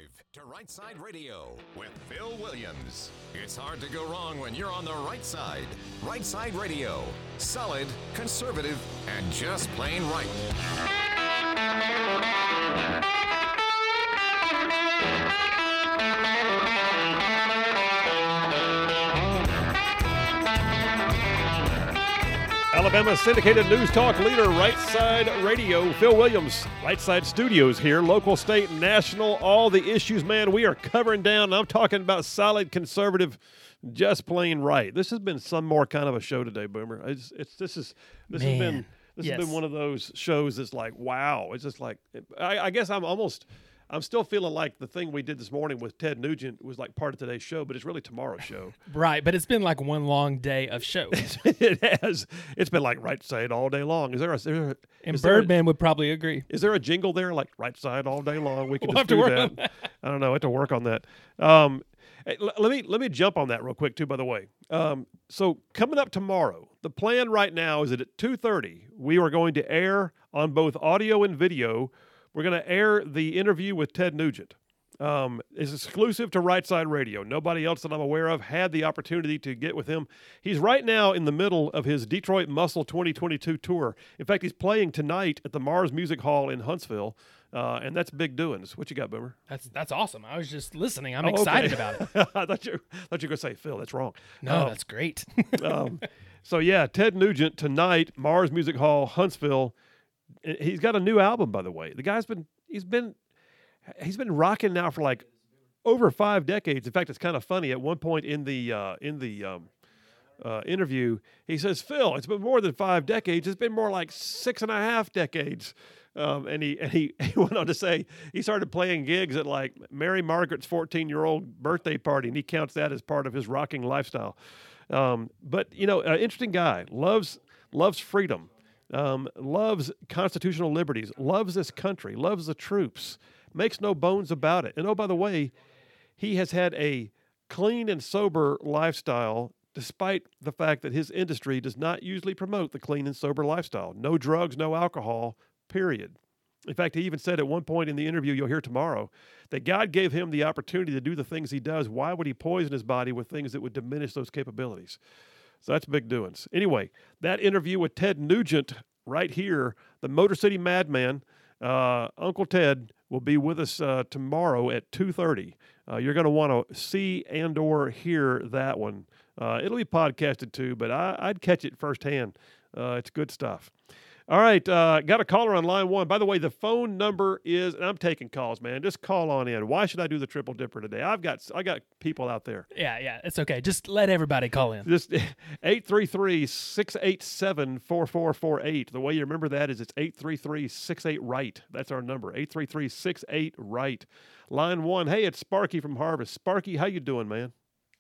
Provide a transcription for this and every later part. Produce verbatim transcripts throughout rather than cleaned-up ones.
to Right Side Radio with Phil Williams. It's hard to go wrong when you're on the right side. Right Side Radio. Solid, conservative, and just plain right. Alabama syndicated news talk leader, Right Side Radio. Phil Williams, Right Side Studios here. Local, state, national, all the issues, man, we are covering down. I'm talking about solid, conservative, just plain right. This has been some more kind of a show today, Boomer. It's, it's this is this Man. has been this Yes. has been one of those shows that's like, wow. It's just like I, I guess I'm almost. I'm still feeling like the thing we did this morning with Ted Nugent was like part of today's show, but it's really tomorrow's show. Right, but it's been like one long day of shows. It has. It's been like right side all day long. Is there a, is there a And is there a- Birdman would probably agree. Is there a jingle there like right side all day long? We can We'll just have to do work that. on that. I don't know. I have to work on that. Um, hey, l- let me let me jump on that real quick too. By the way, um, so coming up tomorrow, the plan right now is that at two thirty we are going to air on both audio and video. We're going to air the interview with Ted Nugent. Um, it's exclusive to Right Side Radio. Nobody else that I'm aware of had the opportunity to get with him. He's right now in the middle of his Detroit Muscle twenty twenty-two tour. In fact, he's playing tonight at the Mars Music Hall in Huntsville, uh, and that's big doings. What you got, Boomer? That's that's awesome. I was just listening. I'm Oh, excited okay. about it. I thought you thought you were going to say, Phil, that's wrong. No, Um, that's great. um, so, yeah, Ted Nugent tonight, Mars Music Hall, Huntsville. He's got a new album, by the way. The guy's been he's been he's been rocking now for like over five decades. In fact, it's kind of funny. At one point in the uh, in the um, uh, interview, he says, "Phil, it's been more than five decades. It's been more like six and a half decades." Um, and he and he, he went on to say he started playing gigs at like Mary Margaret's fourteen-year-old birthday party, and he counts that as part of his rocking lifestyle. Um, but you know, an interesting guy. Loves loves freedom. Um, loves constitutional liberties. Loves this country. Loves the troops. Makes no bones about it. And oh, by the way, he has had a clean and sober lifestyle, despite the fact that his industry does not usually promote the clean and sober lifestyle. No drugs, no alcohol, period. In fact, he even said at one point in the interview you'll hear tomorrow that God gave him the opportunity to do the things he does. Why would he poison his body with things that would diminish those capabilities? So that's big doings. Anyway, that interview with Ted Nugent right here, the Motor City Madman, uh, Uncle Ted, will be with us uh, tomorrow at two thirty. Uh, you're going to want to see and or hear that one. Uh, it'll be podcasted too, but I, I'd catch it firsthand. Uh, it's good stuff. All right, uh, got a caller on line one. By the way, the phone number is, and I'm taking calls, man. Just call on in. Why should I do the Triple Dipper today? I've got I got people out there. yeah, yeah, it's okay. Just let everybody call in. Just eight three three, six eight seven, four four four eight. The way you remember that is it's eight three three, six eight, right. That's our number, eight three three, six eight, right. Line one, hey, it's Sparky from Harvest. Sparky, how you doing, man?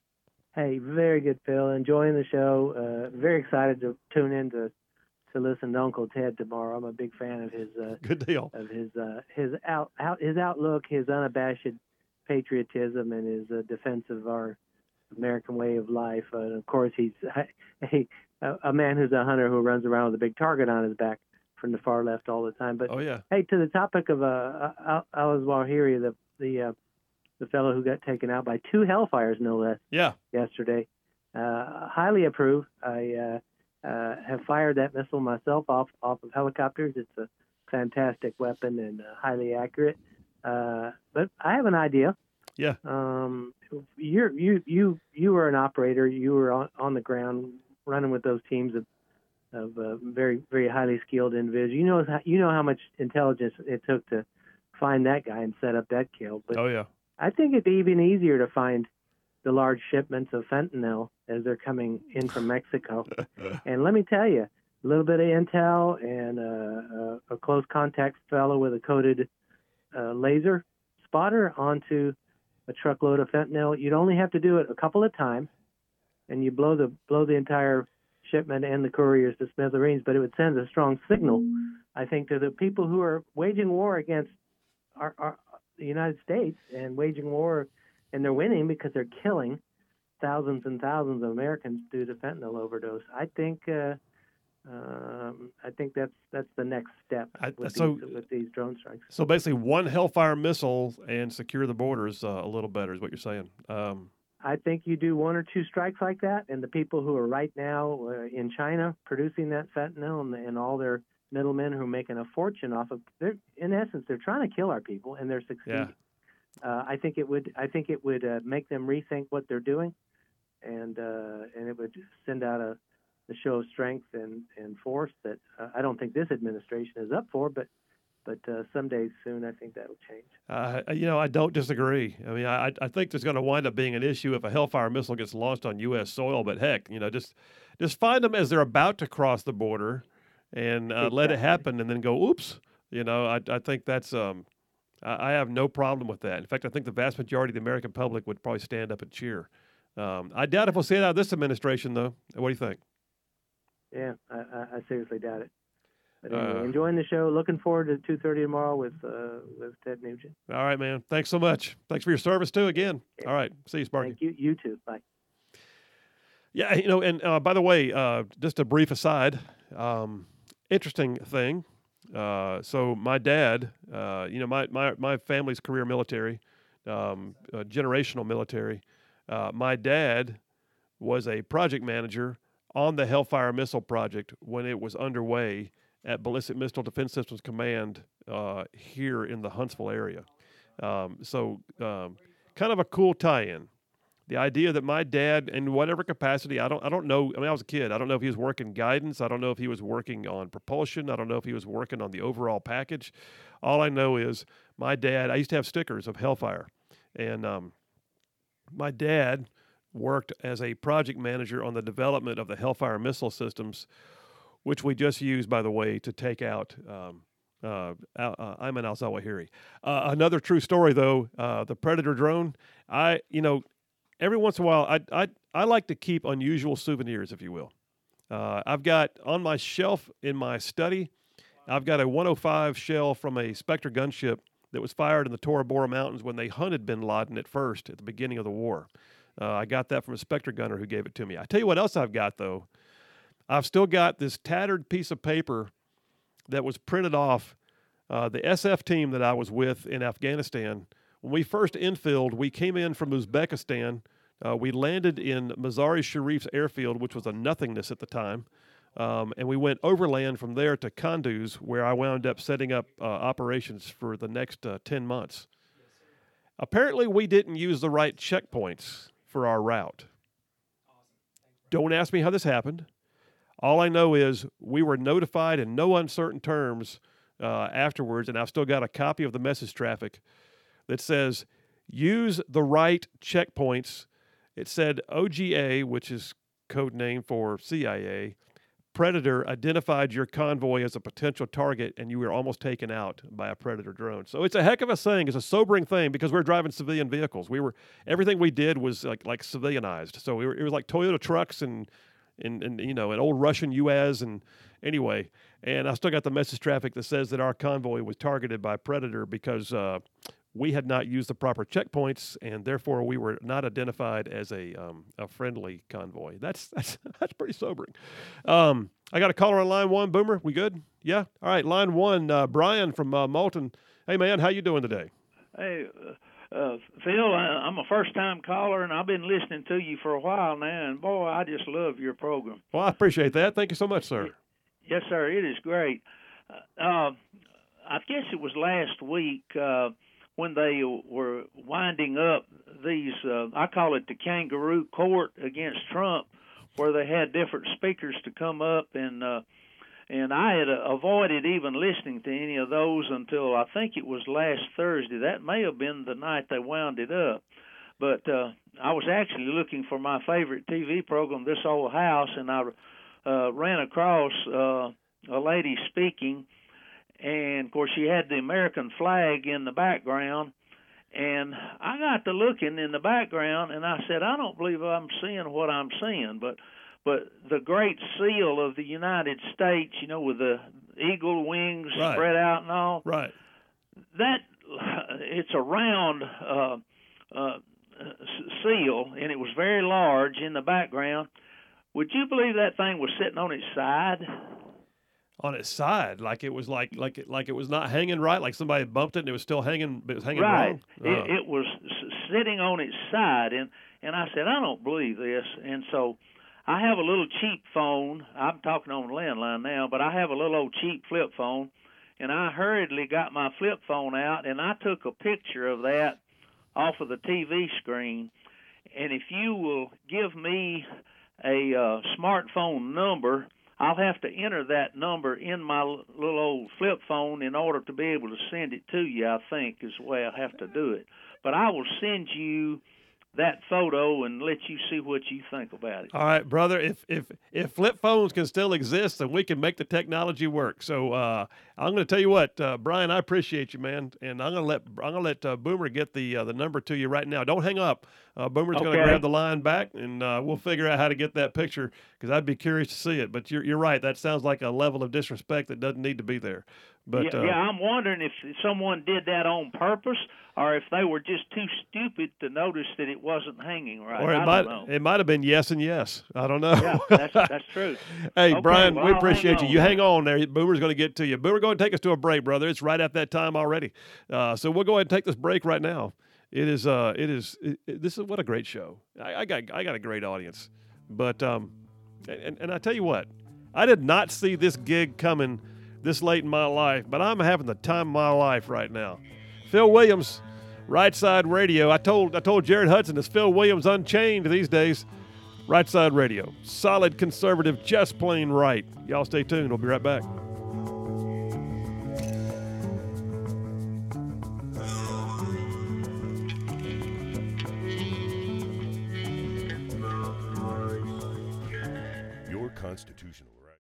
Hey, very good, Phil. Enjoying the show. Uh, very excited to tune in to to listen to Uncle Ted tomorrow. I'm a big fan of his uh, Good deal. of his uh, his out, out his outlook, his unabashed patriotism, and his uh, defense of our American way of life. Uh, and of course, he's a, a man who's a hunter who runs around with a big target on his back from the far left all the time. But Oh, yeah. hey, to the topic of uh, Al- Al-Zawahiri, the the uh, the fellow who got taken out by two Hellfires, no less, Yeah. yesterday. Uh, highly approve. I uh, uh, have fired that missile myself off off of helicopters. It's a fantastic weapon and uh, highly accurate. Uh, but I have an idea. Yeah. Um, you're, you you you were an operator. You were on, on the ground running with those teams of of uh, very very highly skilled individuals. You know you know how much intelligence it took to find that guy and set up that kill. But Oh, yeah. I think it'd be even easier to find the large shipments of fentanyl as they're coming in from Mexico. And let me tell you, a little bit of intel and uh, a, a close contact fellow with a coded uh, laser spotter onto a truckload of fentanyl. You'd only have to do it a couple of times, and you blow the blow the entire shipment and the couriers to smithereens. But it would send a strong signal, I think, to the people who are waging war against our, our the United States and waging war, and they're winning because they're killing thousands and thousands of Americans due to fentanyl overdose. I think uh, Um, I think that's that's the next step I- with, so- these, with these drone strikes. So basically, one Hellfire missile and secure the borders uh, a little better is what you're saying. Um, I think you do one or two strikes like that, and the people who are right now uh, in China producing that fentanyl and, and all their middlemen who are making a fortune off of, they're, in essence, they're trying to kill our people, and they're succeeding. Yeah. Uh, I think it would. I think it would uh, make them rethink what they're doing, and uh, and it would send out a, a show of strength and, and force that uh, I don't think this administration is up for, but. But uh, someday soon, I think that'll change. Uh, you know, I don't disagree. I mean, I, I think there's going to wind up being an issue if a Hellfire missile gets launched on U S soil. But heck, you know, just just find them as they're about to cross the border, and uh, Exactly. let it happen, and then go, oops. You know, I I think that's um, I, I have no problem with that. In fact, I think the vast majority of the American public would probably stand up and cheer. Um, I doubt if we'll see it out of this administration, though. What do you think? Yeah, I, I, I seriously doubt it. But anyway, Uh, enjoying the show. Looking forward to two thirty tomorrow with uh, with Ted Nugent. All right, man. Thanks so much. Thanks for your service too. Again. All right. See you, Sparky. Thank you. You too. Bye. Yeah, you know, and uh, by the way, uh, just a brief aside, um, interesting thing. Uh, so my dad, uh, you know, my, my, my family's career military, um, uh, generational military. Uh, my dad was a project manager on the Hellfire missile project when it was underway at Ballistic Missile Defense Systems Command uh, here in the Huntsville area. Um, so um, kind of a cool tie-in. The idea that my dad, in whatever capacity, I don't, I don't know. I mean, I was a kid. I don't know if he was working guidance. I don't know if he was working on propulsion. I don't know if he was working on the overall package. All I know is my dad. I used to have stickers of Hellfire, and um, my dad worked as a project manager on the development of the Hellfire missile systems, which we just used, by the way, to take out um, uh, uh, Ayman al-Zawahiri. Uh, another true story, though, uh, the Predator drone. I, you know. Every once in a while, I, I, I like to keep unusual souvenirs, if you will. Uh, I've got on my shelf in my study, I've got a one oh five shell from a Spectre gunship that was fired in the Tora Bora Mountains when they hunted bin Laden at first at the beginning of the war. Uh, I got that from a Spectre gunner who gave it to me. I tell you what else I've got, though. I've still got this tattered piece of paper that was printed off uh, the S F team that I was with in Afghanistan. When we first infilled, we came in from Uzbekistan. Uh, we landed in Mazar-e Sharif's airfield, which was a nothingness at the time. Um, and we went overland from there to Kunduz, where I wound up setting up uh, operations for the next uh, ten months. Apparently, we didn't use the right checkpoints for our route. Don't ask me how this happened. All I know is we were notified in no uncertain terms uh, afterwards, and I've still got a copy of the message traffic that says, use the right checkpoints. It said O G A, which is code name for C I A. Predator identified your convoy as a potential target, and you were almost taken out by a Predator drone. So it's a heck of a thing. It's a sobering thing because we're driving civilian vehicles. We were everything we did was like like civilianized. So we were, it was like Toyota trucks and and and you know an old Russian U A Z and anyway. And I still got the message traffic that says that our convoy was targeted by Predator because uh, we had not used the proper checkpoints, and therefore we were not identified as a um, a friendly convoy. That's that's that's pretty sobering. Um, I got a caller on line one. Boomer, we good? Yeah. All right. Line one. Uh, Brian from uh, Malton. Hey man, how you doing today? Hey, uh, uh, Phil, I, I'm a first-time caller, and I've been listening to you for a while now, and boy, I just love your program. Well, I appreciate that. Thank you so much, sir. Yes, sir. It is great. Uh, uh, I guess it was last week. Uh, when they were winding up these, uh, I call it the kangaroo court against Trump, where they had different speakers to come up, and uh, and I had uh, avoided even listening to any of those until I think it was last Thursday. That may have been the night they wound it up. But uh, I was actually looking for my favorite T V program, This Old House, and I uh, ran across uh, a lady speaking. And, of course, she had the American flag in the background. And I got to looking in the background, and I said, I don't believe I'm seeing what I'm seeing. But but the great seal of the United States, you know, with the eagle wings Right. spread out and all, Right. that it's a round uh, uh, seal, and it was very large in the background. would you believe that thing was sitting on its side? On its side, like it was like like it like it was not hanging right, like somebody bumped it and it was still hanging. It was hanging right. wrong. It, Uh. it was s- sitting on its side, and and I said, I don't believe this. And so I have a little cheap phone. I'm talking on the landline now, but I have a little old cheap flip phone, and I hurriedly got my flip phone out and I took a picture of that off of the T V screen. And if you will give me a uh, smartphone number, I'll have to enter that number in my little old flip phone in order to be able to send it to you, I think, is the way I have to do it. But I will send you that photo and let you see what you think about it. All right, brother. If if if flip phones can still exist, then we can make the technology work. So uh, I'm going to tell you what, uh, Brian. I appreciate you, man, and I'm going to let I'm going to let uh, Boomer get the uh, the number to you right now. Don't hang up. Uh, Boomer's going to Okay. grab the line back, and uh, we'll figure out how to get that picture because I'd be curious to see it. But you're you're right. That sounds like a level of disrespect that doesn't need to be there. But yeah, uh, yeah, I'm wondering if someone did that on purpose or if they were just too stupid to notice that it wasn't hanging right. or it I might don't know. it might have been yes and yes. I don't know. Yeah, that's that's true. Hey, Okay, Brian, well, we I'll appreciate hang you. You on. hang on there. Boomer's going to get to you. Boomer, go ahead and take us to a break, brother. It's right at that time already. Uh, so we'll go ahead and take this break right now. It is, uh, it is, it, it- this is what a great show. I, I got, I got a great audience. But, um, and, and I tell you what, I did not see this gig coming this late in my life, but I'm having the time of my life right now. Phil Williams, Right Side Radio. I told, I told Jared Hudson, it's Phil Williams Unchained these days. Right Side Radio. Solid conservative, just plain right. Y'all stay tuned. We'll be right back. Your constitutional right.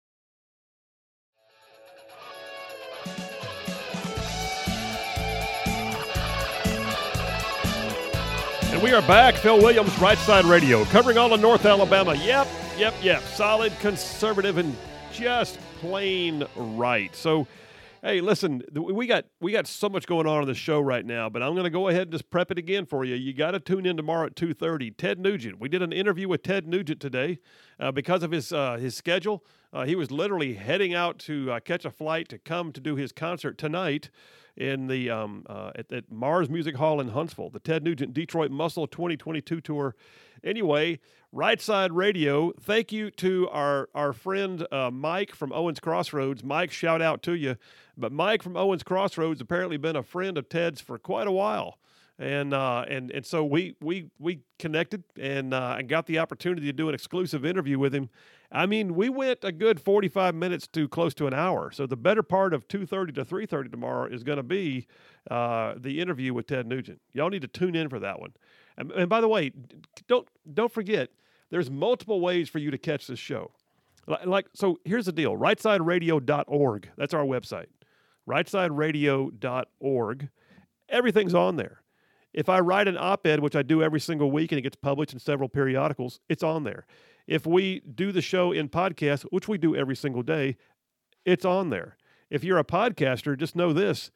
And we are back. Phil Williams, Right Side Radio, covering all of North Alabama. Yep, yep, yep. Solid, conservative, and just plain right. So, hey, listen, th- we got we got so much going on on the show right now, but I'm going to go ahead and just prep it again for you. You got to tune in tomorrow at two thirty. Ted Nugent. We did an interview with Ted Nugent today uh, because of his uh, his schedule. Uh, he was literally heading out to uh, catch a flight to come to do his concert tonight in the um, uh, at, at Mars Music Hall in Huntsville, the Ted Nugent Detroit Muscle twenty twenty-two tour. Anyway, Right Side Radio, thank you to our, our friend uh, Mike from Owens Crossroads. Mike, shout out to you. But Mike from Owens Crossroads apparently been a friend of Ted's for quite a while. And uh, and and so we we we connected and uh, and got the opportunity to do an exclusive interview with him. I mean, we went a good forty-five minutes to close to an hour. So the better part of two thirty to three thirty tomorrow is going to be uh, the interview with Ted Nugent. Y'all need to tune in for that one. And, and by the way, don't don't forget, there's multiple ways for you to catch this show. Like, like so, here's the deal: right side radio dot org. That's our website. right side radio dot org. Everything's on there. If I write an op-ed, which I do every single week, and it gets published in several periodicals, it's on there. If we do the show in podcast, which we do every single day, it's on there. If you're a podcaster, just know this: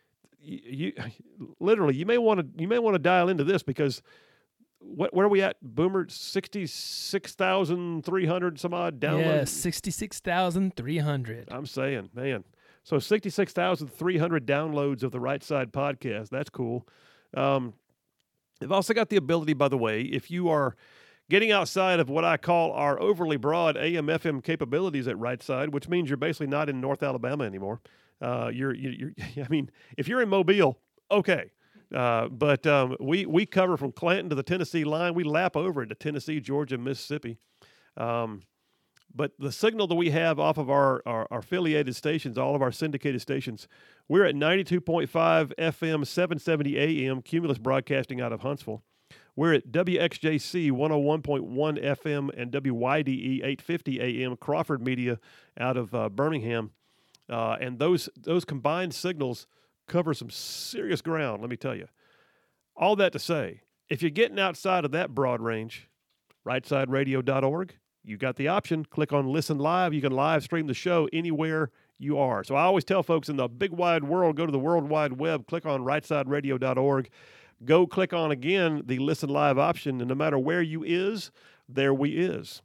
you, you literally you may want to you may want to dial into this because what where are we at, Boomer? Sixty-six thousand three hundred some odd downloads. Yeah, sixty-six thousand three hundred. I'm saying, man. So sixty-six thousand three hundred downloads of the Right Side podcast. That's cool. Um, they've also got the ability, by the way, if you are getting outside of what I call our overly broad A M F M capabilities at Right Side, which means you're basically not in North Alabama anymore. Uh, you're, you're, you're, I mean, if you're in Mobile, okay. Uh, but um, we we cover from Clanton to the Tennessee line. We lap over into Tennessee, Georgia, Mississippi. Um, But the signal that we have off of our, our, our affiliated stations, all of our syndicated stations, we're at ninety-two point five F M, seven seventy A M, Cumulus Broadcasting out of Huntsville. We're at W X J C one oh one point one F M and W Y D E eight fifty A M, Crawford Media out of uh, Birmingham. Uh, and those those combined signals cover some serious ground, let me tell you. All that to say, if you're getting outside of that broad range, right side radio dot org, you got the option. Click on Listen Live. You can live stream the show anywhere you are. So I always tell folks in the big wide world, go to the World Wide Web, click on right side radio dot org. Go click on, again, the Listen Live option, and no matter where you is, there we is.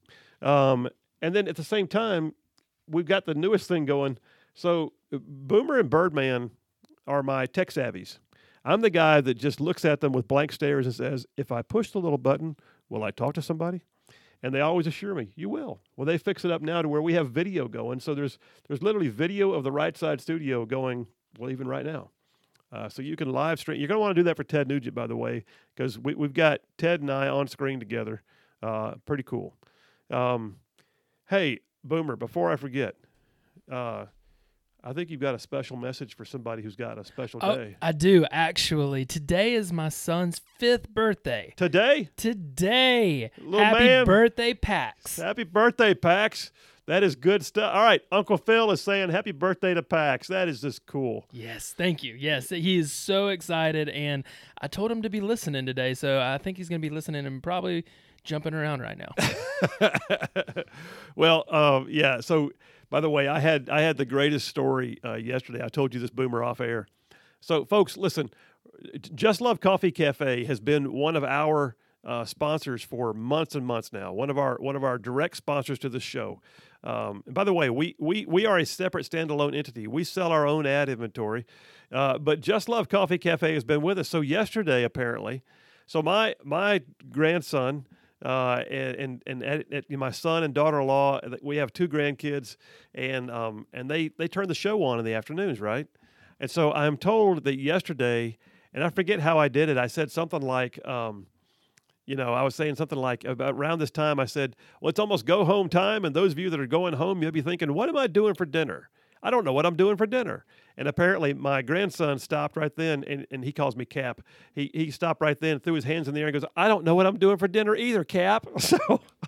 Um, and then at the same time, we've got the newest thing going. So Boomer and Birdman are my tech savvies. I'm the guy that just looks at them with blank stares and says, if I push the little button, will I talk to somebody? And they always assure me, you will. Well, they fix it up now to where we have video going. So there's there's literally video of the Right Side Studio going, well, even right now. Uh, so you can live stream. You're going to want to do that for Ted Nugent, by the way, because we, we've got Ted and I on screen together. Uh, pretty cool. Um, hey, Boomer, before I forget, uh, I think you've got a special message for somebody who's got a special Oh, day. I do, actually. Today is my son's fifth birthday. Today? Today. Little Happy man. birthday, Pax. Happy birthday, Pax. That is good stuff. All right, Uncle Phil is saying happy birthday to Pax. That is just cool. Yes, thank you. Yes, he is so excited, and I told him to be listening today, so I think he's going to be listening and probably jumping around right now. Well, uh, yeah, so by the way, I had I had the greatest story uh, yesterday. I told you this, Boomer, off air. So, folks, listen, Just Love Coffee Cafe has been one of our uh, sponsors for months and months now. One of our one of our direct sponsors to the show. Um, and by the way, we we we are a separate standalone entity. We sell our own ad inventory, uh, but Just Love Coffee Cafe has been with us. So yesterday, apparently, so my my grandson. Uh, and and, and at, at, my son and daughter-in-law, we have two grandkids, and um and they they turn the show on in the afternoons, right? And so I'm told that yesterday, and I forget how I did it. I said something like, um, you know, I was saying something like about around this time. I said, well, it's almost go home time, and those of you that are going home, you'll be thinking, what am I doing for dinner? I don't know what I'm doing for dinner. And apparently my grandson stopped right then, and, and he calls me Cap. He he stopped right then, threw his hands in the air, and goes, I don't know what I'm doing for dinner either, Cap. So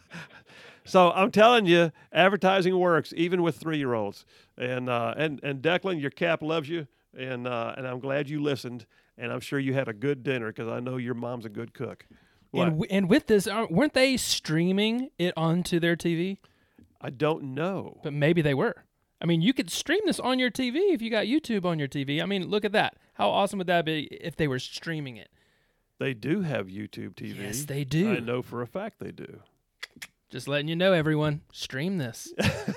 so I'm telling you, advertising works, even with three-year-olds. And uh, and and Declan, your Cap loves you, and uh, and I'm glad you listened, and I'm sure you had a good dinner because I know your mom's a good cook. What? And, w- and with this, aren't- weren't they streaming it onto their T V? I don't know. But maybe they were. I mean, you could stream this on your T V if you got YouTube on your T V. I mean, look at that. How awesome would that be if they were streaming it? They do have YouTube T V. Yes, they do. I know for a fact they do. Just letting you know, everyone. Stream this.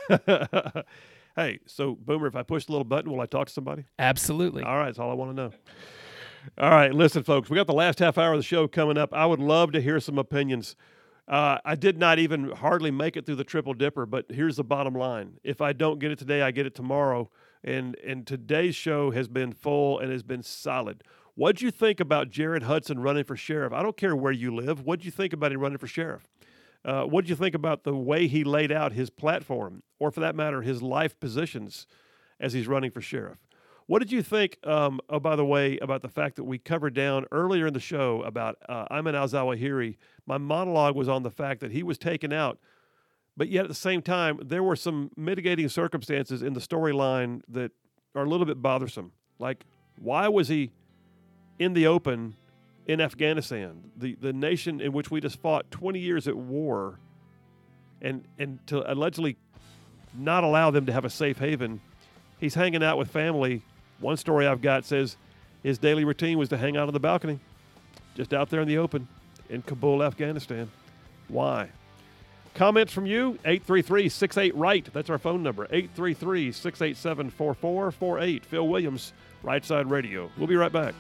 Hey, so Boomer, if I push the little button, will I talk to somebody? Absolutely. All right, that's all I want to know. All right, listen, folks, we got the last half hour of the show coming up. I would love to hear some opinions. Uh, I did not even hardly make it through the Triple Dipper, but here's the bottom line. If I don't get it today, I get it tomorrow. And and today's show has been full and has been solid. What'd you think about Jared Hudson running for sheriff? I don't care where you live. What'd you think about him running for sheriff? Uh, what'd you think about the way he laid out his platform, or for that matter, his life positions as he's running for sheriff? What did you think, um, oh, by the way, about the fact that we covered down earlier in the show about uh, Ayman al-Zawahiri? My monologue was on the fact that he was taken out, but yet at the same time, there were some mitigating circumstances in the storyline that are a little bit bothersome. Like, why was he in the open in Afghanistan, the, the nation in which we just fought twenty years at war, and, and to allegedly not allow them to have a safe haven? He's hanging out with family. One story I've got says his daily routine was to hang out on the balcony, just out there in the open in Kabul, Afghanistan. Why? Comments from you, eight three three, six eight, R I G H T. That's our phone number, eight three three, six eight seven, four four four eight. Phil Williams, Right Side Radio. We'll be right back.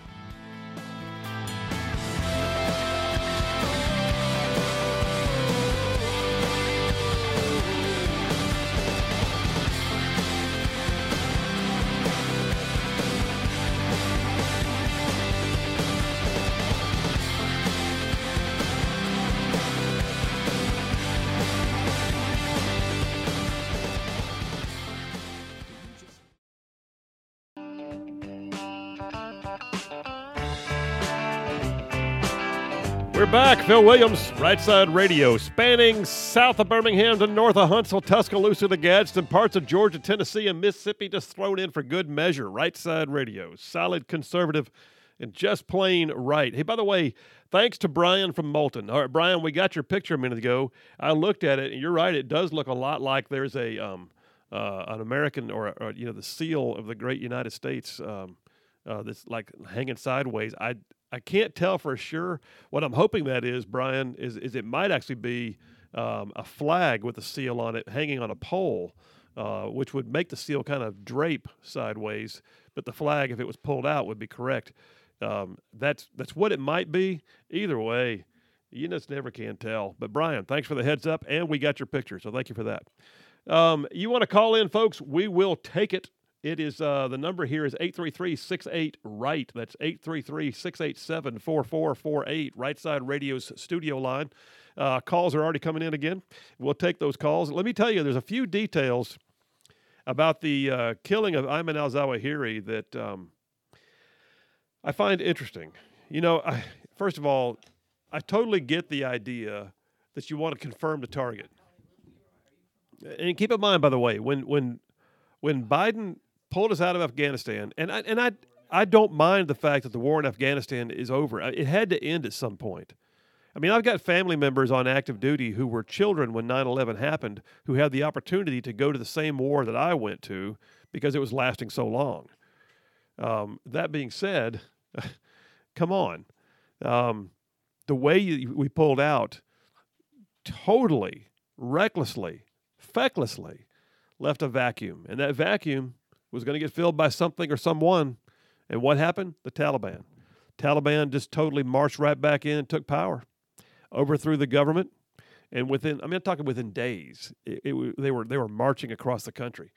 We're back. Phil Williams, Right Side Radio, spanning south of Birmingham to north of Huntsville, Tuscaloosa to Gadsden, parts of Georgia, Tennessee, and Mississippi, just thrown in for good measure. Right Side Radio, solid, conservative, and just plain right. Hey, by the way, thanks to Brian from Moulton. All right, Brian, we got your picture a minute ago. I looked at it, and you're right. It does look a lot like there's a um, uh, an American or, or, you know, the seal of the great United States um, uh, that's like hanging sideways. I I can't tell for sure. What I'm hoping that is, Brian, is is it might actually be um, a flag with a seal on it hanging on a pole, uh, which would make the seal kind of drape sideways, but the flag, if it was pulled out, would be correct. Um, that's that's what it might be. Either way, you just never can tell. But Brian, thanks for the heads up, and we got your picture, so thank you for that. Um, you want to call in, folks? We will take it. It is uh, the number here is eight three three, six eight, right. That's eight three three, six eight seven, four four four eight. Right Side Radio's studio line. Uh, calls are already coming in again. We'll take those calls. Let me tell you, there's a few details about the uh, killing of Ayman al-Zawahiri that um, I find interesting. You know, I, first of all, I totally get the idea that you want to confirm the target. And keep in mind, by the way, when when when Biden pulled us out of Afghanistan, and I and I I don't mind the fact that the war in Afghanistan is over. It had to end at some point. I mean, I've got family members on active duty who were children when nine eleven happened, who had the opportunity to go to the same war that I went to because it was lasting so long. Um, that being said, come on. Um, the way you, we pulled out, totally, recklessly, fecklessly, left a vacuum. And that vacuum was going to get filled by something or someone. And what happened? The Taliban. Taliban just totally marched right back in and took power, overthrew the government. And within, I mean, I'm talking within days, it, it, they were they were marching across the country.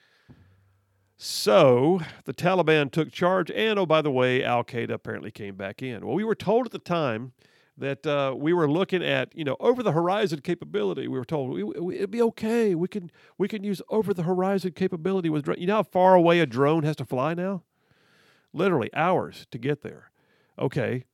So the Taliban took charge, and oh, by the way, Al-Qaeda apparently came back in. Well, we were told at the time that uh, we were looking at, you know, over-the-horizon capability. We were told we, we, it'd be okay. We can we can use over-the-horizon capability with drone. You know how far away a drone has to fly now? Literally hours to get there. Okay.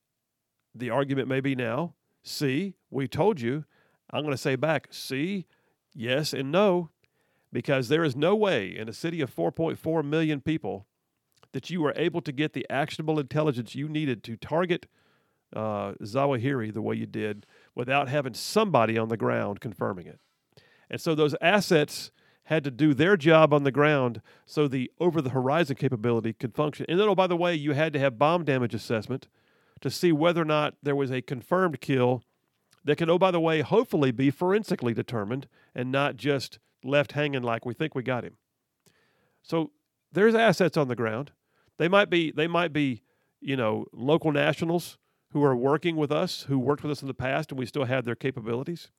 The argument may be now, see, we told you. I'm going to say back, see, yes and no, because there is no way in a city of four point four million people that you were able to get the actionable intelligence you needed to target uh, Zawahiri the way you did without having somebody on the ground confirming it. And so those assets had to do their job on the ground so the over-the-horizon capability could function. And then, oh, by the way, you had to have bomb damage assessment to see whether or not there was a confirmed kill that can, oh, by the way, hopefully be forensically determined and not just left hanging like we think we got him. So there's assets on the ground. They might be, they might be, you know, local nationals who are working with us, who worked with us in the past, and we still have their capabilities.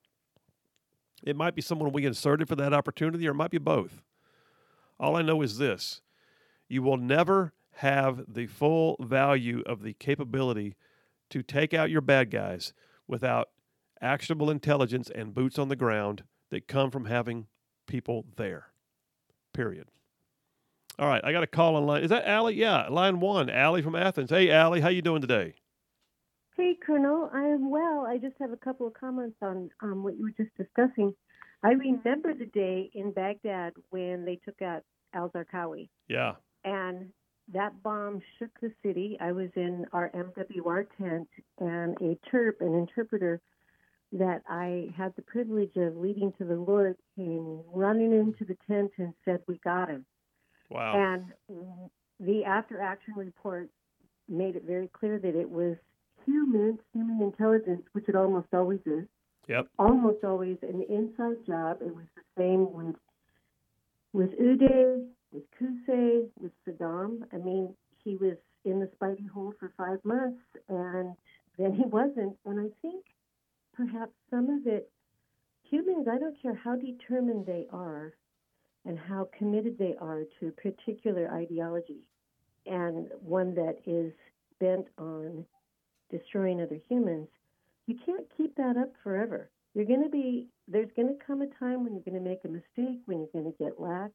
It might be someone we inserted for that opportunity, or it might be both. All I know is this. You will never have the full value of the capability to take out your bad guys without actionable intelligence and boots on the ground that come from having people there. Period. All right, I got a call on line. Is that Allie? Yeah, line one. Allie from Athens. Hey, Allie, how you doing today? Hey, Colonel. I am well. I just have a couple of comments on um, what you were just discussing. I remember the day in Baghdad when they took out al-Zarqawi. Yeah. And that bomb shook the city. I was in our M W R tent, and a Terp, an interpreter that I had the privilege of leading to the Lord, came running into the tent and said, "We got him." Wow. And the after-action report made it very clear that it was humans, human intelligence, which it almost always is. Yep. Almost always an inside job. It was the same with with Uday, with Qusay, with Saddam. I mean, he was in the Spidey hole for five months, and then he wasn't. And I think perhaps some of it, humans, I don't care how determined they are and how committed they are to a particular ideology, and one that is bent on destroying other humans, you can't keep that up forever. You're going to be, there's going to come a time when you're going to make a mistake, when you're going to get lax.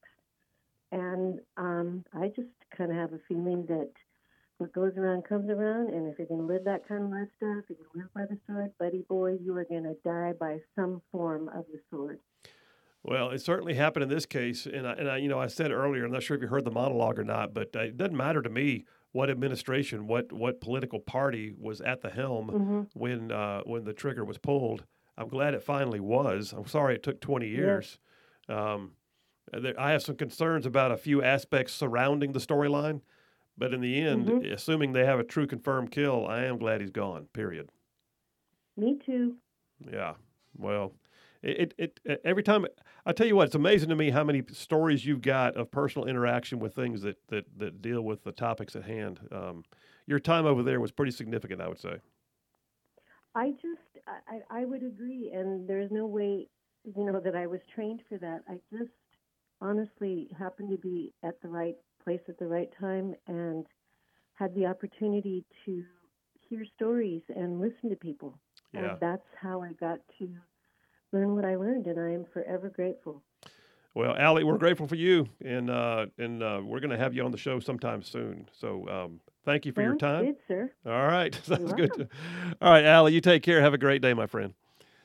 And um, I just kind of have a feeling that what goes around comes around, and if you're going to live that kind of lifestyle, if you're going to live by the sword, buddy boy, you are going to die by some form of the sword. Well, it certainly happened in this case, and I, and I, you know, I said earlier, I'm not sure if you heard the monologue or not, but it doesn't matter to me what administration, what what political party was at the helm mm-hmm. when uh, when the trigger was pulled. I'm glad it finally was. I'm sorry it took twenty years. Yeah. Um, there, I have some concerns about a few aspects surrounding the storyline, but in the end, mm-hmm. assuming they have a true confirmed kill, I am glad he's gone. Period. Me too. Yeah. Well. It, it, it every time I tell you what, it's amazing to me how many stories you've got of personal interaction with things that that, that deal with the topics at hand. Um, your time over there was pretty significant, I would say. I just, I, I would agree, and there's no way, you know, that I was trained for that. I just honestly happened to be at the right place at the right time and had the opportunity to hear stories and listen to people. Yeah. And that's how I got to learn what I learned, and I am forever grateful. Well, Allie, we're grateful for you, and uh, and uh, we're going to have you on the show sometime soon. So um, thank you for Sounds your time. good, sir. All right. Sounds You're good. welcome. All right, Allie, you take care. Have a great day, my friend.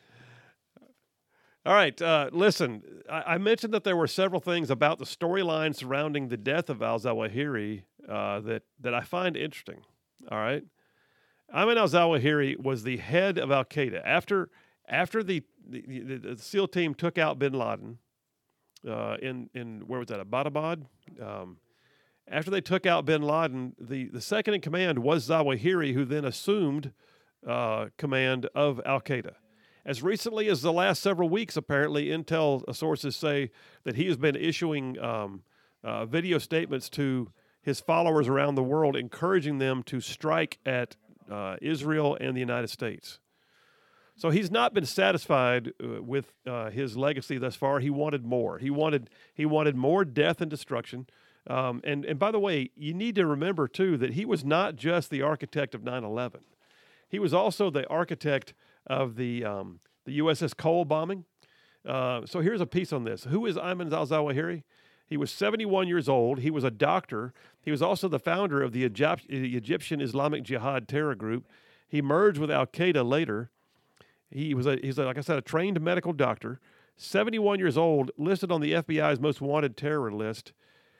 All right. Uh, listen, I, I mentioned that there were several things about the storyline surrounding the death of al-Zawahiri uh, that, that I find interesting. All right. Ayman al-Zawahiri was the head of al-Qaeda. After after the, the, the, the SEAL team took out bin Laden uh, in, in, where was that, Abbottabad? Um, after they took out bin Laden, the, the second in command was Zawahiri, who then assumed uh, command of al-Qaeda. As recently as the last several weeks, apparently, intel sources say that he has been issuing um, uh, video statements to his followers around the world, encouraging them to strike at uh, Israel and the United States. So he's not been satisfied uh, with uh, his legacy thus far. He wanted more. He wanted he wanted more death and destruction. Um, and and by the way, you need to remember too that he was not just the architect of nine eleven. He was also the architect of the um, the U S S Cole bombing. Uh, so here's a piece on this. Who is Ayman al-Zawahiri? He was seventy-one years old. He was a doctor. He was also the founder of the, Egypt, the Egyptian Islamic Jihad terror group. He merged with al-Qaeda later. He was, a, he's a, like I said, a trained medical doctor. seventy-one years old, listed on the F B I's most wanted terror list.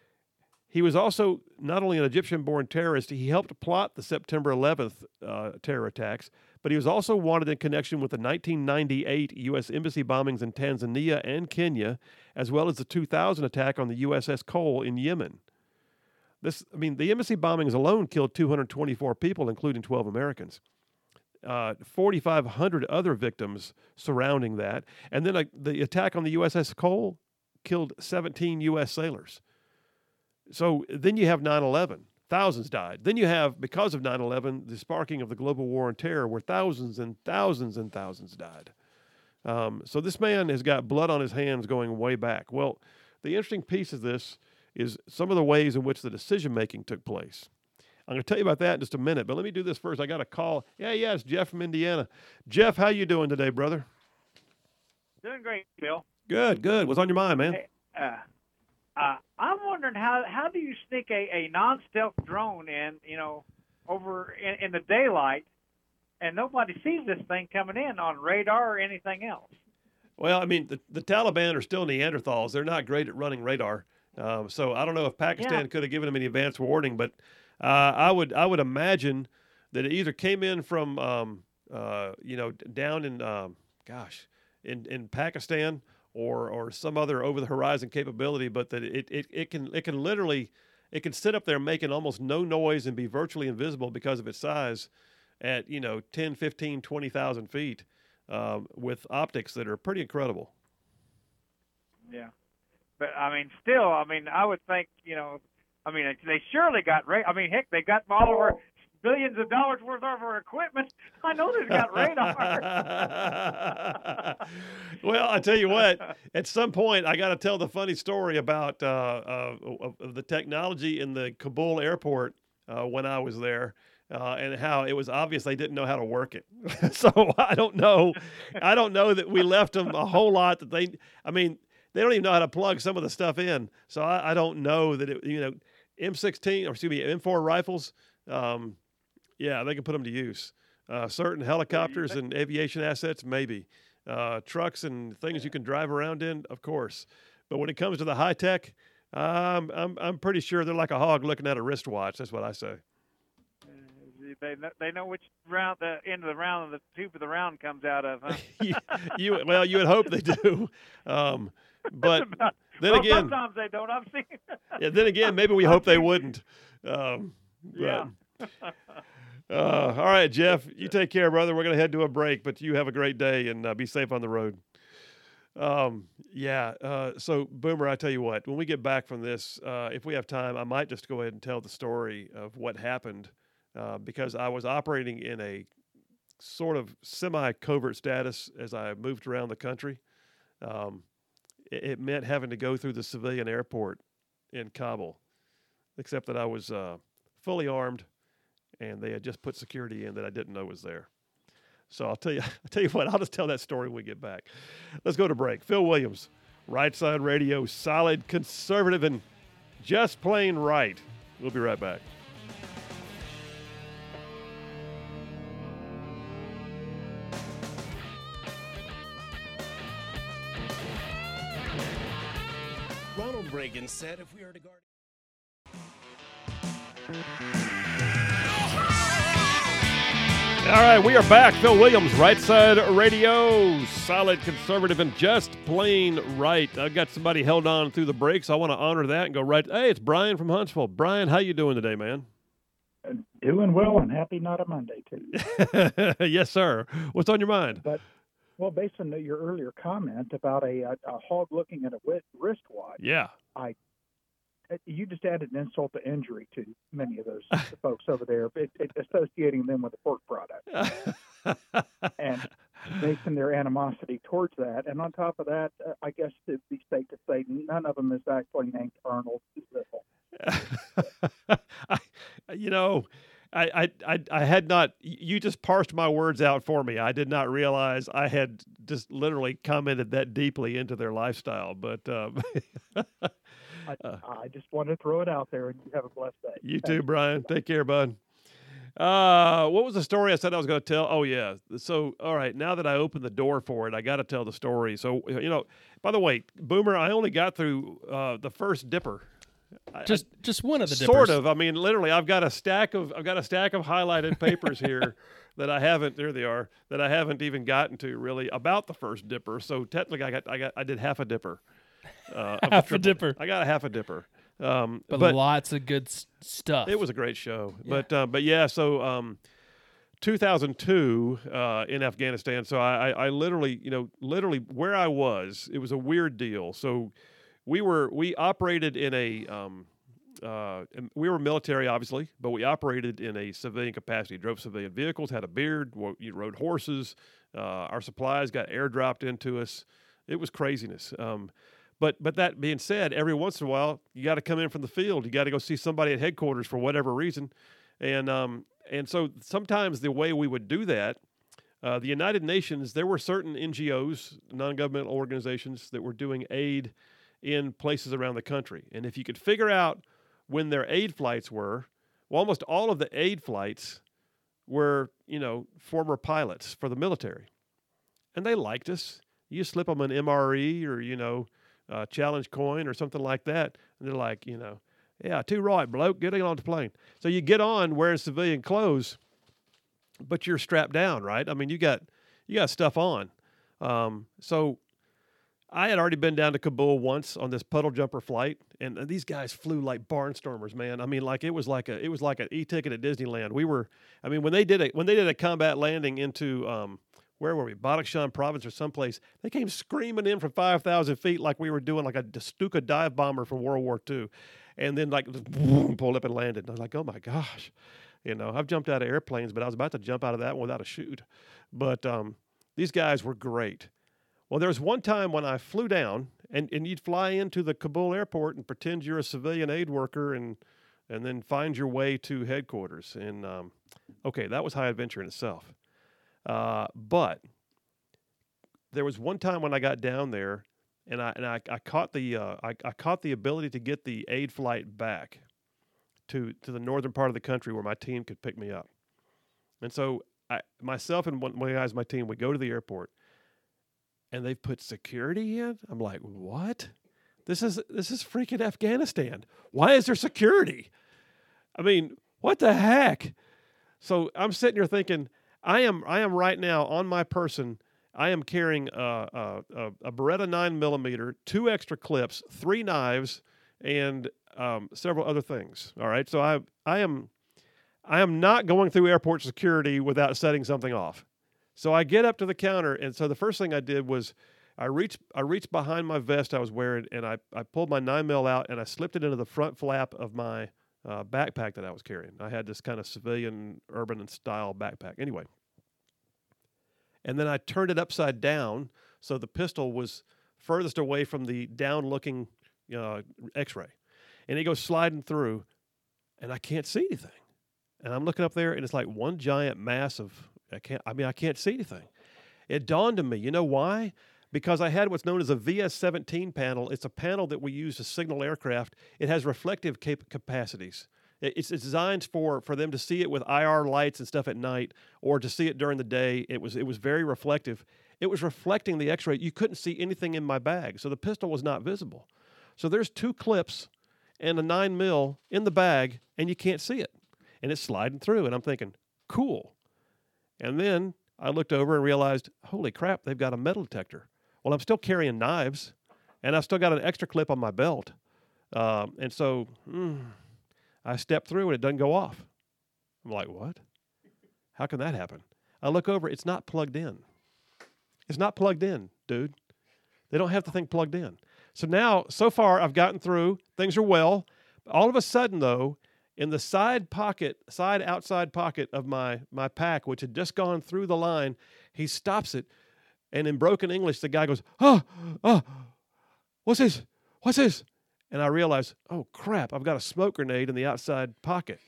He was also not only an Egyptian-born terrorist, he helped plot the September eleventh uh, terror attacks, but he was also wanted in connection with the nineteen ninety-eight U S embassy bombings in Tanzania and Kenya, as well as the two thousand attack on the U S S Cole in Yemen. This, I mean, the embassy bombings alone killed two hundred twenty-four people, including twelve Americans. Uh, forty-five hundred other victims surrounding that. And then uh, the attack on the U S S Cole killed seventeen U S sailors. So then you have nine eleven. Thousands died. Then you have, because of nine eleven, the sparking of the global war on terror, where thousands and thousands and thousands died. Um, so this man has got blood on his hands going way back. Well, the interesting piece of this is some of the ways in which the decision-making took place. I'm going to tell you about that in just a minute, but let me do this first. I got a call. Yeah, yeah, it's Jeff from Indiana. Jeff, how you doing today, brother? Doing great, Bill. Good, good. What's on your mind, man? Hey, uh, uh, I'm wondering how how do you sneak a, a non-stealth drone in, you know, over in, in the daylight, and nobody sees this thing coming in on radar or anything else? Well, I mean, the, the Taliban are still Neanderthals. They're not great at running radar. Um, so I don't know if Pakistan Yeah. could have given them any advance warning, but uh, I would I would imagine that it either came in from um, uh, you know down in um, gosh in, in Pakistan or or some other over the horizon capability, but that it, it, it can it can literally it can sit up there making almost no noise and be virtually invisible because of its size at you know ten, fifteen, twenty thousand feet um, with optics that are pretty incredible. Yeah. But, I mean, still, I mean, I would think, you know, I mean, they surely got, ra- I mean, heck, they got all of our billions of dollars worth of our equipment. I know they've got radar. Well, I tell you what, at some point, I got to tell the funny story about uh, uh, of, of the technology in the Kabul airport uh, when I was there. Uh, and how it was obvious they didn't know how to work it. So I don't know. I don't know that we left them a whole lot that they, I mean, they don't even know how to plug some of the stuff in. So I, I don't know that it, you know, M sixteen or excuse me, M four rifles. Um, yeah, they can put them to use. Uh, certain helicopters and aviation assets, maybe. Uh, trucks and things you can drive around in, of course. But when it comes to the high tech, um, I'm I'm pretty sure they're like a hog looking at a wristwatch. That's what I say. They know, they know which round the end of the round of the tube of the round comes out of, huh? you, you well, you would hope they do. Um, But About, then well, again, sometimes they don't. I've seen. yeah, then again, maybe we hope they wouldn't. Um, Yeah. but, uh, all right, Jeff, you take care, brother. We're going to head to a break, but you have a great day and uh, be safe on the road. Um, yeah. Uh, so, Boomer, I tell you what, when we get back from this, uh, if we have time, I might just go ahead and tell the story of what happened uh, because I was operating in a sort of semi-covert status as I moved around the country. Um, it, it meant having to go through the civilian airport in Kabul, except that I was uh, fully armed and they had just put security in that I didn't know was there. So I'll tell you, I'll tell you what, I'll just tell that story when we get back. Let's go to break. Phil Williams, Right Side Radio, solid, conservative, and just plain right. We'll be right back. Ronald Reagan said if we are to guard... All right, we are back. Phil Williams, Right Side Radio, solid, conservative, and just plain right. I've got somebody held on through the break, so I want to honor that and go right. Hey, it's Brian from Huntsville. Brian, how you doing today, man? Doing well, and happy not a Monday to you. Yes, sir. What's on your mind? But well, based on your earlier comment about a, a, a hog looking at a wi- wristwatch, Yeah. I you just added an insult to injury to many of those folks over there, it, it, associating them with a pork product and basing their animosity towards that. And on top of that, uh, I guess it'd be safe to say none of them is actually named Arnold Ziffel. I, you know, I, I, I, I had not, you just parsed my words out for me. I did not realize I had just literally commented that deeply into their lifestyle, but, um, I, I just wanted to throw it out there, and you have a blessed day. You Thank too, you. Brian. Take care, bud. Uh, what was the story I said I was going to tell? Oh, yeah. So, all right, now that I opened the door for it, I got to tell the story. So, you know, by the way, Boomer, I only got through uh, the first dipper. Just I, just one of the dippers. Sort of. I mean, literally, I've got a stack of I've got a stack of highlighted papers here that I haven't. There they are. That I haven't even gotten to really about the first dipper. So technically, I got I got I did half a dipper. Uh, of the Half a triple- dipper. I got a half a dipper. Um, But, but lots of good s- stuff. it was a great show. But uh, but yeah, so um, two thousand two uh, in Afghanistan. So I, I, I literally, you know, literally where I was, it was a weird deal. So we were we operated in a um, uh, and we were military, obviously, but we operated in a civilian capacity. Drove civilian vehicles, had a beard, wo- you rode horses. Uh, our supplies got airdropped into us. It was craziness. Um, But but that being said, every once in a while you got to come in from the field. You got to go see somebody at headquarters for whatever reason, and um and so sometimes the way we would do that, uh, the United Nations, there were certain N G Os, non-governmental organizations that were doing aid in places around the country, and if you could figure out when their aid flights were, well, almost all of the aid flights were you know former pilots for the military, and they liked us. You slip them an M R E or you know. Uh, challenge coin or something like that. And they're like, you know, yeah, too right, bloke, get on the plane. So you get on wearing civilian clothes, but you're strapped down, right? I mean, you got you got stuff on. Um, so I had already been down to Kabul once on this puddle jumper flight, and these guys flew like barnstormers, man. I mean, like it was like a it was like an e-ticket at Disneyland. We were, I mean, when they did a when they did a combat landing into um, where were we? Badakhshan province or someplace. They came screaming in from five thousand feet like we were doing like a Stuka dive bomber from World War Two. And then like just boom, pulled up and landed. And I was like, oh my gosh. You know, I've jumped out of airplanes, but I was about to jump out of that one without a chute. But um, these guys were great. Well, there was one time when I flew down and, and you'd fly into the Kabul airport and pretend you're a civilian aid worker and and then find your way to headquarters. And um, okay, that was high adventure in itself. Uh, but there was one time when I got down there, and I and I, I caught the uh, I, I caught the ability to get the aid flight back to to the northern part of the country where my team could pick me up. And so I myself and one, one of the guys on my team would go to the airport, and they've put security in. I'm like, what? This is this is freaking Afghanistan. Why is there security? I mean, what the heck? So I'm sitting here thinking. I am I am right now on my person. I am carrying a, a, a, a Beretta nine millimeter, two extra clips, three knives, and um, several other things. All right, so I I am I am not going through airport security without setting something off. So I get up to the counter, and so the first thing I did was I reached I reached behind my vest I was wearing, and I, I pulled my nine mil out, and I slipped it into the front flap of my uh, backpack that I was carrying. I had this kind of civilian, urban style backpack. Anyway. And then I turned it upside down so the pistol was furthest away from the down-looking uh, X-ray. And it goes sliding through, and I can't see anything. And I'm looking up there, and it's like one giant mass of, I can't, I mean, I can't see anything. It dawned on me, you know why? Because I had what's known as a V S seventeen panel. It's a panel that we use to signal aircraft. It has reflective cap- capacities. It's, it's designed for, for them to see it with I R lights and stuff at night, or to see it during the day. It was it was very reflective. It was reflecting the X-ray. You couldn't see anything in my bag, so the pistol was not visible. So there's two clips and a nine mil in the bag, and you can't see it. And it's sliding through, and I'm thinking, cool. And then I looked over and realized, holy crap, they've got a metal detector. Well, I'm still carrying knives, and I've still got an extra clip on my belt. Um, and so... Mm, I step through and it doesn't go off. I'm like, what? How can that happen? I look over, it's not plugged in. It's not plugged in, dude. They don't have the thing plugged in. So now, so far, I've gotten through. Things are well. All of a sudden, though, in the side pocket, side outside pocket of my, my pack, which had just gone through the line, he stops it. And in broken English, the guy goes, oh, oh, what's this? What's this? And I realized, oh, crap, I've got a smoke grenade in the outside pocket.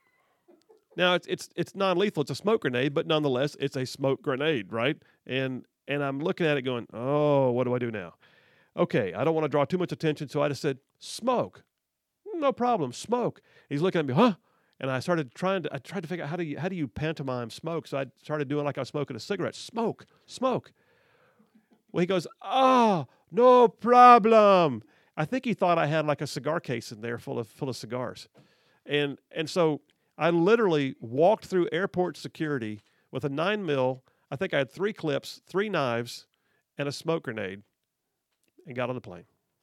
Now, it's it's it's non-lethal. It's a smoke grenade, but nonetheless, it's a smoke grenade, right? And and I'm looking at it going, oh, what do I do now? Okay, I don't want to draw too much attention, so I just said, smoke. No problem, smoke. He's looking at me, huh? And I started trying to, I tried to figure out how do you, how do you pantomime smoke? So I started doing like I was smoking a cigarette. Smoke, smoke. Well, he goes, oh, no problem. I think he thought I had like a cigar case in there full of full of cigars. And and so I literally walked through airport security with a nine mil. I think I had three clips, three knives, and a smoke grenade, and got on the plane.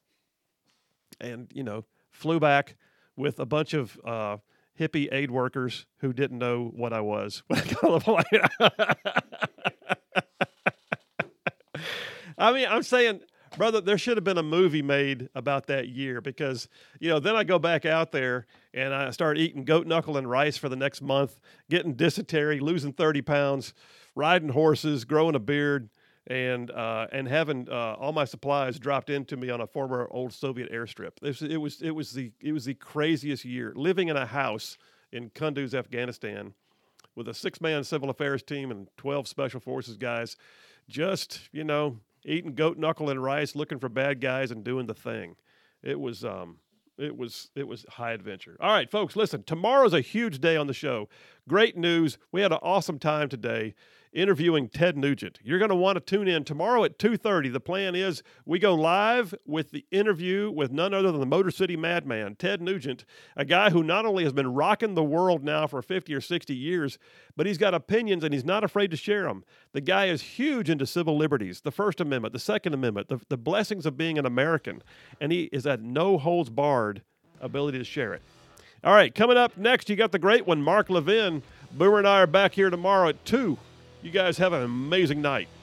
And, you know, flew back with a bunch of uh, hippie aid workers who didn't know what I was when I got on the plane. I mean, I'm saying... Brother, there should have been a movie made about that year because, you know, then I go back out there and I start eating goat knuckle and rice for the next month, getting dysentery, losing thirty pounds, riding horses, growing a beard, and uh, and having uh, all my supplies dropped into me on a former old Soviet airstrip. It was, it was it was the it was the craziest year. Living in a house in Kunduz, Afghanistan, with a six-man civil affairs team and twelve special forces guys, just, you know, eating goat knuckle and rice, looking for bad guys, and doing the thing. It was, um, it was, it was high adventure. All right, folks, listen. Tomorrow's a huge day on the show. Great news. We had an awesome time today interviewing Ted Nugent. You're going to want to tune in tomorrow at two thirty. The plan is we go live with the interview with none other than the Motor City Madman, Ted Nugent, a guy who not only has been rocking the world now for fifty or sixty years, but he's got opinions and he's not afraid to share them. The guy is huge into civil liberties, the First Amendment, the Second Amendment, the, the blessings of being an American, and he is at no-holds-barred ability to share it. All right, coming up next, you got the great one, Mark Levin. Boomer and I are back here tomorrow at two. You guys have an amazing night.